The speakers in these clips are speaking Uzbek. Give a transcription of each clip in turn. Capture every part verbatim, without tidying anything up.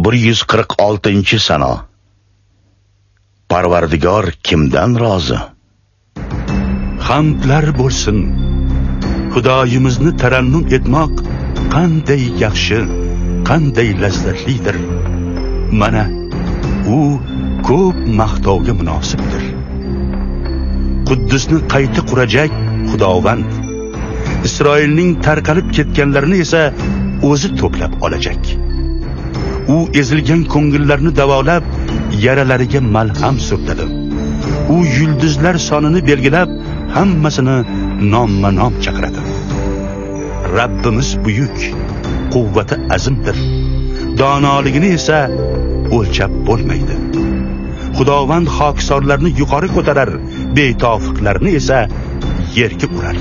bir yuz qirq oltinchi sano. Parvardigor kimdan rozi? Hamdlar bo'lsin. Xudoyimizni tarannum etmoq qanday yaxshi, qanday lazzatlidir. Mana u ko'p maqtovga munosibdir. Quddusni qayta qurajak Xudovand Isroilning tarqalib ketganlarini esa o'zi to'plab olajak. U ezilgan ko'ngillarni davolab, yaralariga malham surtadi. U yulduzlar sonini belgilab, hammasini nomma-nom chaqiradi. Rabbimiz buyuk, quvvati azimdir. Donoligini esa o'lchab bo'lmaydi. Xudovand xokisorlarni yuqori ko'tarar, betofiqlarni esa yerga urar.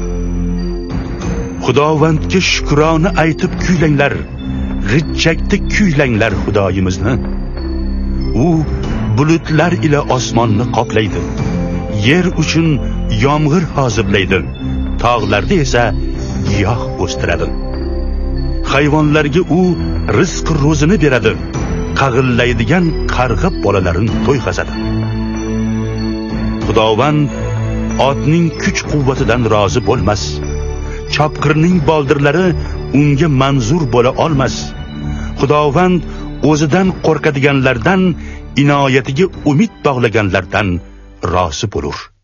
Xudovandga shukrona aytib kuylanglar, g'ijjakda kuylanglar Xudoyimizni. U bulutlar ila osmonni qoplaydi. Yer uchun yomg'ir hozirlaydi. Tog'larda esa giyoh o'stiradi. Hayvonlarga u rizq ro'zini beradi. Qag'illaydigan qarg'a bolalarini to'yg'azadi. Xudovand otning kuch-quvvatidan rozi bo'lmas. Chopqirning boldirlari unga manzur bo'la olmas. Xudovand o'zidan qo'rqadiganlardan, inoyatiga umid bog'laganlardan rozi bo'lur.